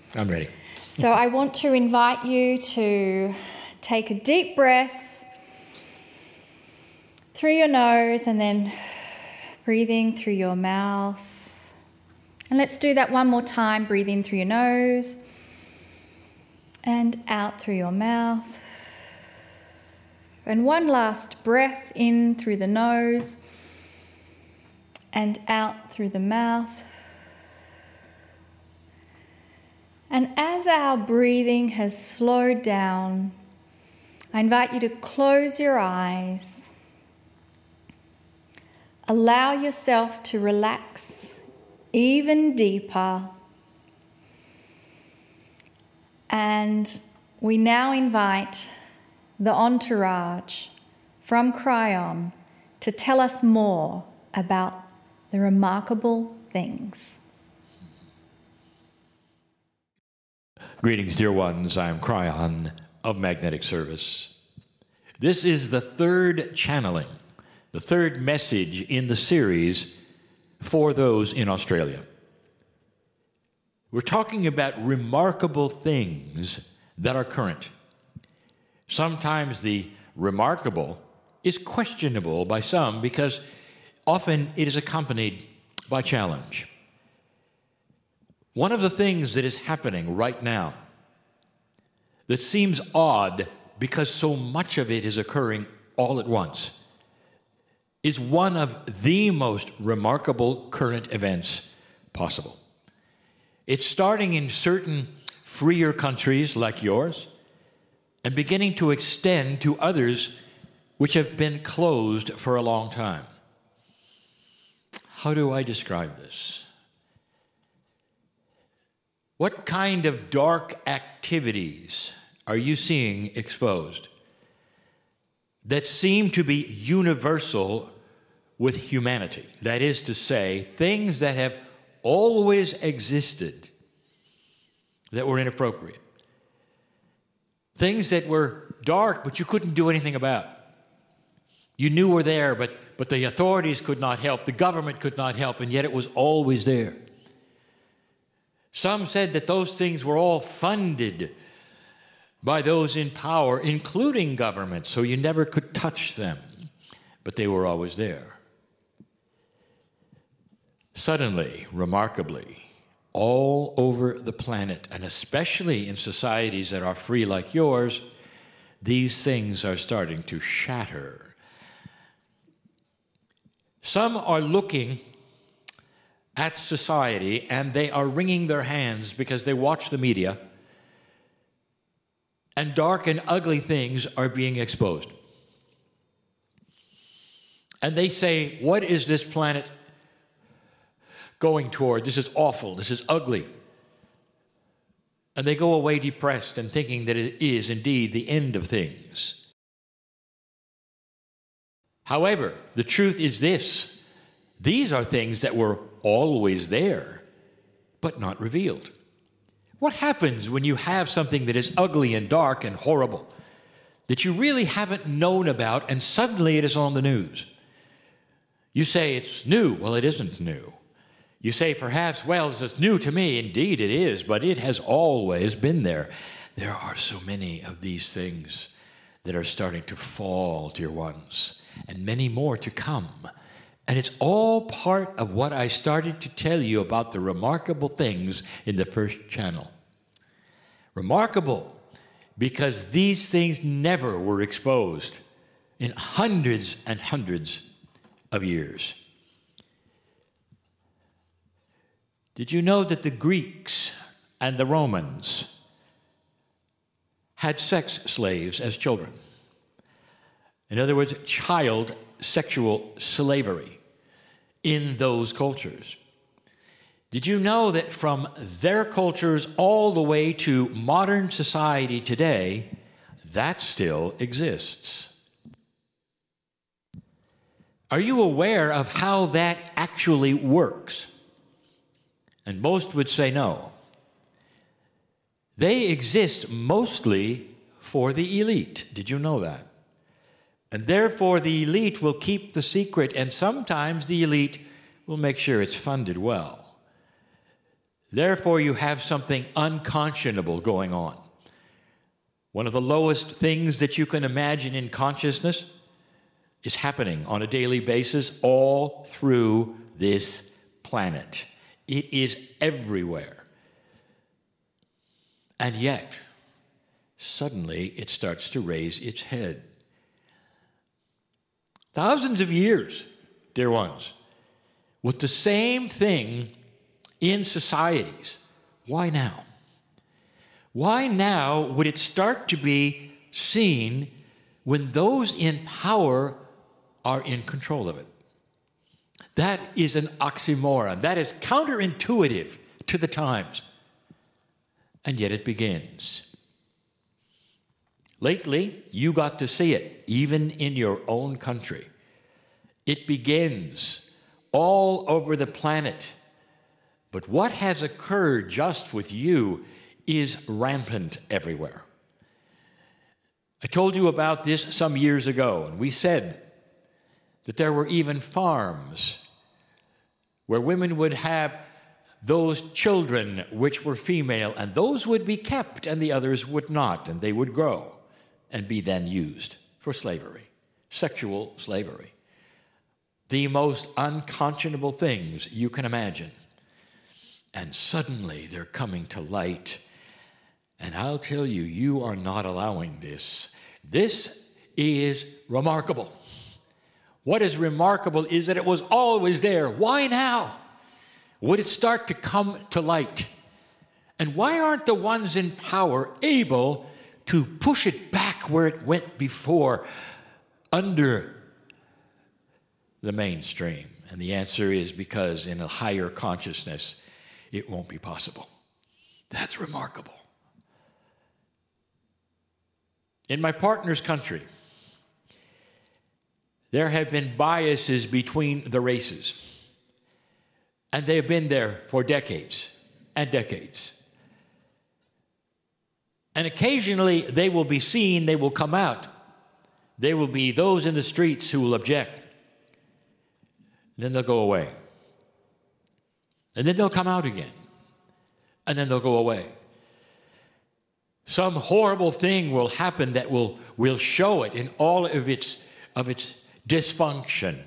I'm ready. So I want to invite you to take a deep breath through your nose and then breathing through your mouth. And let's do that one more time. Breathe in through your nose and out through your mouth. And one last breath in through the nose and out through the mouth. And as our breathing has slowed down, I invite you to close your eyes. Allow yourself to relax even deeper. And we now invite the entourage from Cryon to tell us more about the remarkable things. Greetings, dear ones. I am Cryon of Magnetic Service. This is the third channeling, the third message in the series for those in Australia. We're talking about remarkable things that are current. Sometimes the remarkable is questionable by some because often it is accompanied by challenge. One of the things that is happening right now that seems odd because so much of it is occurring all at once is one of the most remarkable current events possible. It's starting in certain freer countries like yours and beginning to extend to others which have been closed for a long time. How do I describe this? What kind of dark activities are you seeing exposed that seem to be universal with humanity? That is to say, things that have always existed that were inappropriate. Things that were dark, but you couldn't do anything about. You knew were there, but the authorities could not help, the government could not help, and yet it was always there. Some said that those things were all funded by those in power, including government, so you never could touch them, but they were always there. Suddenly, remarkably, all over the planet, and especially in societies that are free like yours, these things are starting to shatter. Some are looking at society and they are wringing their hands because they watch the media and dark and ugly things are being exposed. And they say, what is this planet going toward? This is awful. This is ugly. And they go away depressed and thinking that it is indeed the end of things. However, the truth is this. These are things that were always there, but not revealed. What happens when you have something that is ugly and dark and horrible that you really haven't known about and suddenly it is on the news? You say it's new. Well, it isn't new. You say perhaps, well, it's new to me. Indeed it is, but it has always been there. There are so many of these things that are starting to fall, dear ones, and many more to come. And it's all part of what I started to tell you about the remarkable things in the first channel. Remarkable because these things never were exposed in hundreds and hundreds of years. Did you know that the Greeks and the Romans had sex slaves as children? In other words, child sexual slavery in those cultures. Did you know that from their cultures all the way to modern society today, that still exists? Are you aware of how that actually works? And most would say no. They exist mostly for the elite. Did you know that? And therefore the elite will keep the secret, and sometimes the elite will make sure it's funded well. Therefore, you have something unconscionable going on. One of the lowest things that you can imagine in consciousness is happening on a daily basis all through this planet. It is everywhere. And yet, suddenly it starts to raise its head. Thousands of years, dear ones, with the same thing in societies. Why now? Why now would it start to be seen when those in power are in control of it? That is an oxymoron. That is counterintuitive to the times. And yet it begins. Lately, you got to see it, even in your own country. It begins all over the planet. But what has occurred just with you is rampant everywhere. I told you about this some years ago, and we said that there were even farms where women would have those children which were female, and those would be kept and the others would not, and they would grow and be then used for slavery, sexual slavery. The most unconscionable things you can imagine. And suddenly they're coming to light. And I'll tell you, you are not allowing this. This is remarkable. What is remarkable is that it was always there. Why now would it start to come to light? And why aren't the ones in power able to push it back where it went before, under the mainstream? And the answer is because in a higher consciousness, it won't be possible. That's remarkable. In my partner's country, there have been biases between the races. And they have been there for decades and decades. And occasionally they will be seen, they will come out. There will be those in the streets who will object. Then they'll go away. And then they'll come out again. And then they'll go away. Some horrible thing will happen that will show it in all of its dysfunction.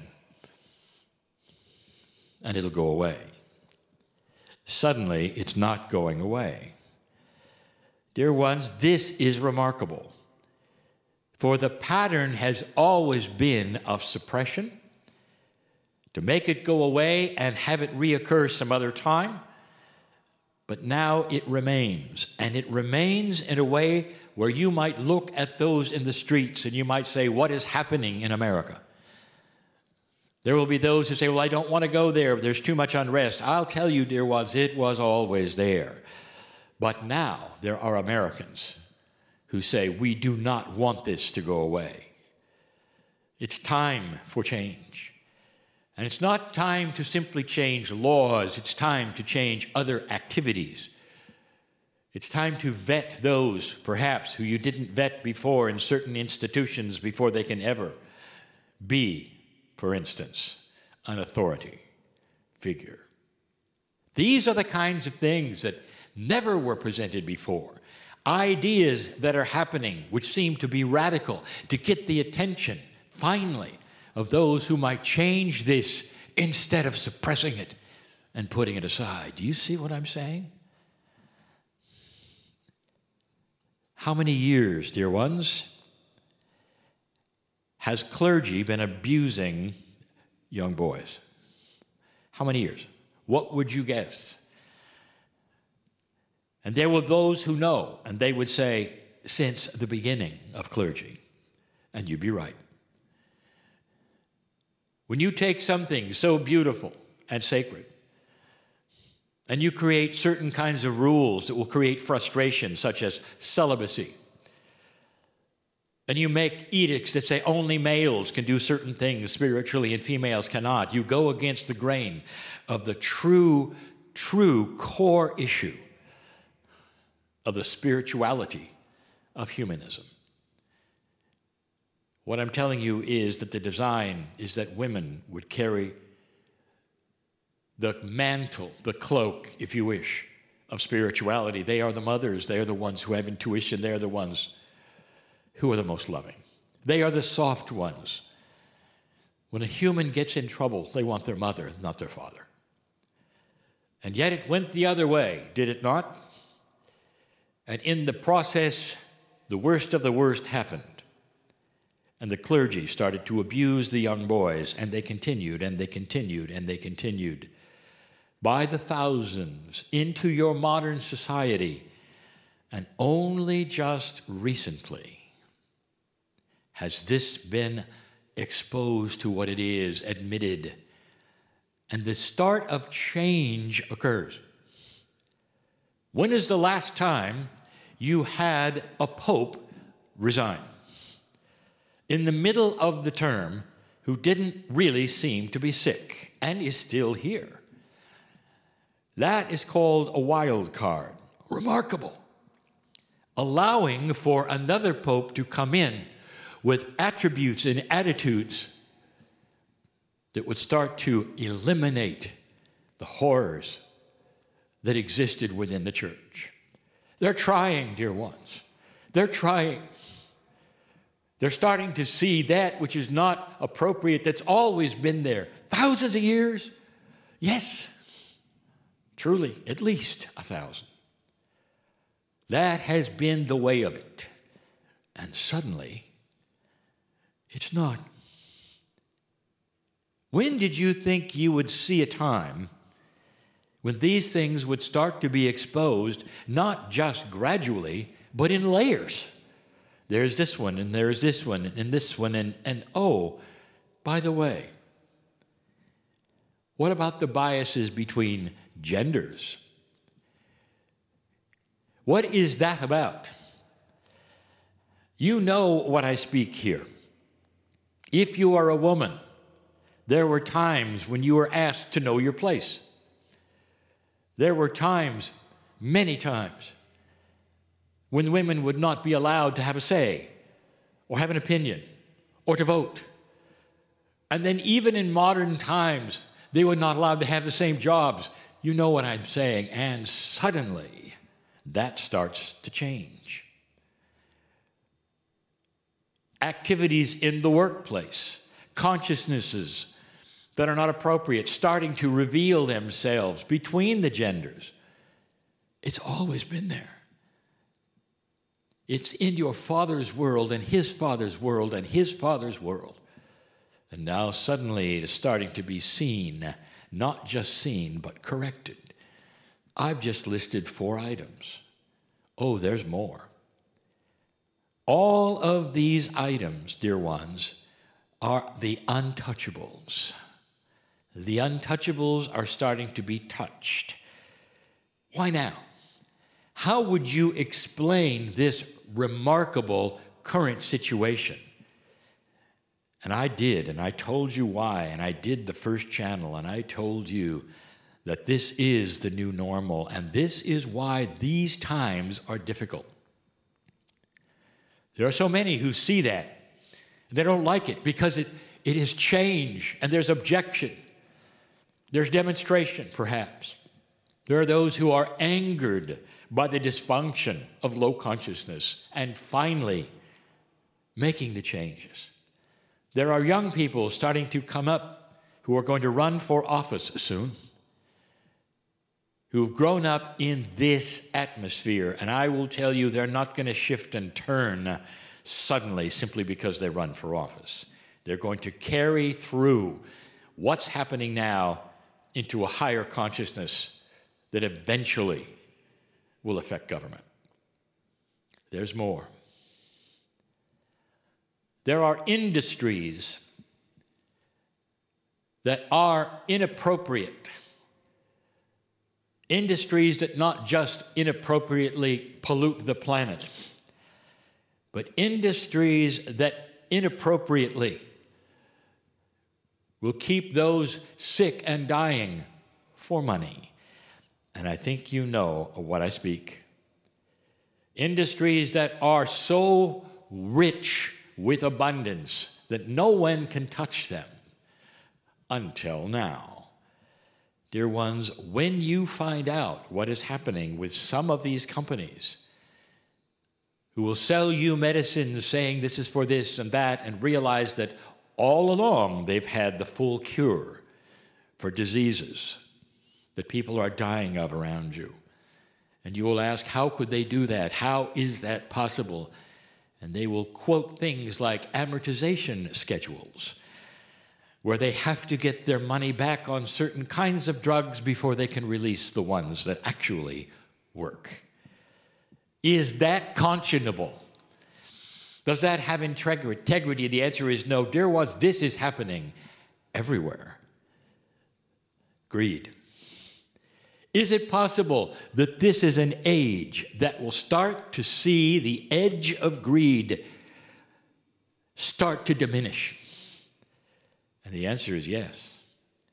And it'll go away. Suddenly, it's not going away. Dear ones, this is remarkable. For the pattern has always been of suppression, to make it go away and have it reoccur some other time. But now it remains, and it remains in a way where you might look at those in the streets and you might say, what is happening in America? There will be those who say, well, I don't want to go there. There's too much unrest. I'll tell you, dear ones, it was always there. But now there are Americans who say, we do not want this to go away. It's time for change. And it's not time to simply change laws. It's time to change other activities. It's time to vet those, perhaps, who you didn't vet before in certain institutions before they can ever be, for instance, an authority figure. These are the kinds of things that never were presented before. Ideas that are happening which seem to be radical, to get the attention, finally, of those who might change this instead of suppressing it and putting it aside. Do you see what I'm saying? How many years, dear ones, has clergy been abusing young boys? How many years? What would you guess? And there were those who know, and they would say, since the beginning of clergy. And you'd be right. When you take something so beautiful and sacred, and you create certain kinds of rules that will create frustration, such as celibacy, and you make edicts that say only males can do certain things spiritually and females cannot, you go against the grain of the true core issue of the spirituality of humanism. What I'm telling you is that the design is that women would carry the mantle, the cloak, if you wish, of spirituality. They are the mothers. They are the ones who have intuition. They are the ones who are the most loving. They are the soft ones. When a human gets in trouble, they want their mother, not their father. And yet it went the other way, did it not? And in the process, the worst of the worst happened. And the clergy started to abuse the young boys, and they continued, and they continued, and they continued. By the thousands, into your modern society, and only just recently has this been exposed to what it is, admitted, and the start of change occurs. When is the last time you had a pope resign in the middle of the term who didn't really seem to be sick and is still here? That is called a wild card. Remarkable. Allowing for another pope to come in with attributes and attitudes that would start to eliminate the horrors that existed within the church. They're trying, dear ones. They're trying. They're starting to see that which is not appropriate, that's always been there. Thousands of years? Yes. Truly, at least 1,000. That has been the way of it. And suddenly, it's not. When did you think you would see a time when these things would start to be exposed, not just gradually, but in layers? There's this one, and there's this one, and this one, and oh, by the way, what about the biases between genders? What is that about? You know what I speak here. If you are a woman, there were times when you were asked to know your place. There were times, many times, when women would not be allowed to have a say, or have an opinion, or to vote. And then even in modern times, they were not allowed to have the same jobs. You know what I'm saying. And suddenly, that starts to change. Activities in the workplace, consciousnesses that are not appropriate, starting to reveal themselves between the genders. It's always been there. It's in your father's world and his father's world and his father's world. And now suddenly it is starting to be seen, not just seen, but corrected. I've just listed 4 items. Oh, there's more. All of these items, dear ones, are the untouchables. The untouchables are starting to be touched. Why now? How would you explain this remarkable current situation? And I did, and I told you why, and I did the first channel, and I told you that this is the new normal, and this is why these times are difficult. There are so many who see that. They don't like it because it is change, and there's objection. There's demonstration, perhaps. There are those who are angered by the dysfunction of low consciousness and finally making the changes. There are young people starting to come up who are going to run for office soon, who've grown up in this atmosphere. And I will tell you, they're not going to shift and turn suddenly simply because they run for office. They're going to carry through what's happening now into a higher consciousness that eventually will affect government. There's more. There are industries that are inappropriate. Industries that not just inappropriately pollute the planet, but industries that inappropriately will keep those sick and dying for money. And I think you know of what I speak. Industries that are so rich with abundance that no one can touch them until now. Dear ones, when you find out what is happening with some of these companies who will sell you medicines saying this is for this and that, and realize that all along they've had the full cure for diseases that people are dying of around you. And you will ask, how could they do that? How is that possible? And they will quote things like amortization schedules, where they have to get their money back on certain kinds of drugs before they can release the ones that actually work. Is that conscionable? Does that have integrity? The answer is no. Dear ones, this is happening everywhere. Greed. Is it possible that this is an age that will start to see the edge of greed start to diminish? And the answer is yes.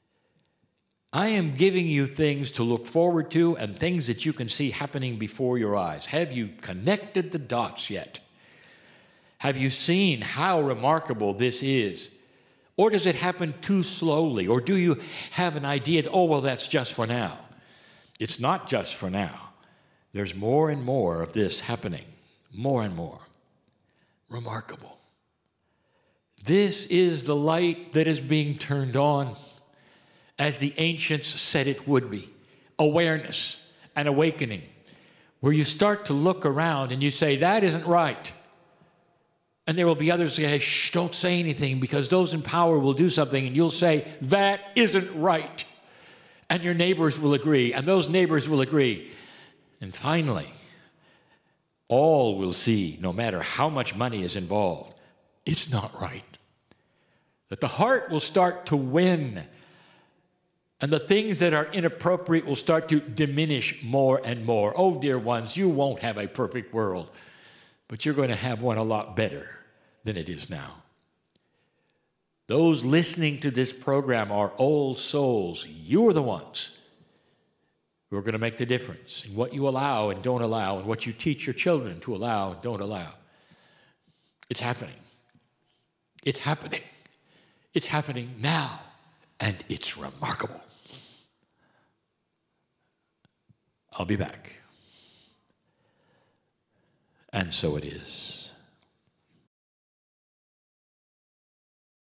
I am giving you things to look forward to and things that you can see happening before your eyes. Have you connected the dots yet? Have you seen how remarkable this is? Or does it happen too slowly? Or do you have an idea that, oh, well, that's just for now? It's not just for now. There's more and more of this happening. More and more. Remarkable. This is the light that is being turned on, as the ancients said it would be. Awareness and awakening, where you start to look around and you say, that isn't right. And there will be others who say, shh, don't say anything, because those in power will do something, and you'll say, that isn't right. And your neighbors will agree, and those neighbors will agree. And finally, all will see, no matter how much money is involved, it's not right. That the heart will start to win, and the things that are inappropriate will start to diminish more and more. Oh, dear ones, you won't have a perfect world, but you're going to have one a lot better than it is now. Those listening to this program are old souls. You're the ones who are going to make the difference in what you allow and don't allow, and what you teach your children to allow and don't allow. It's happening. It's happening. It's happening now, and it's remarkable. I'll be back. And so it is.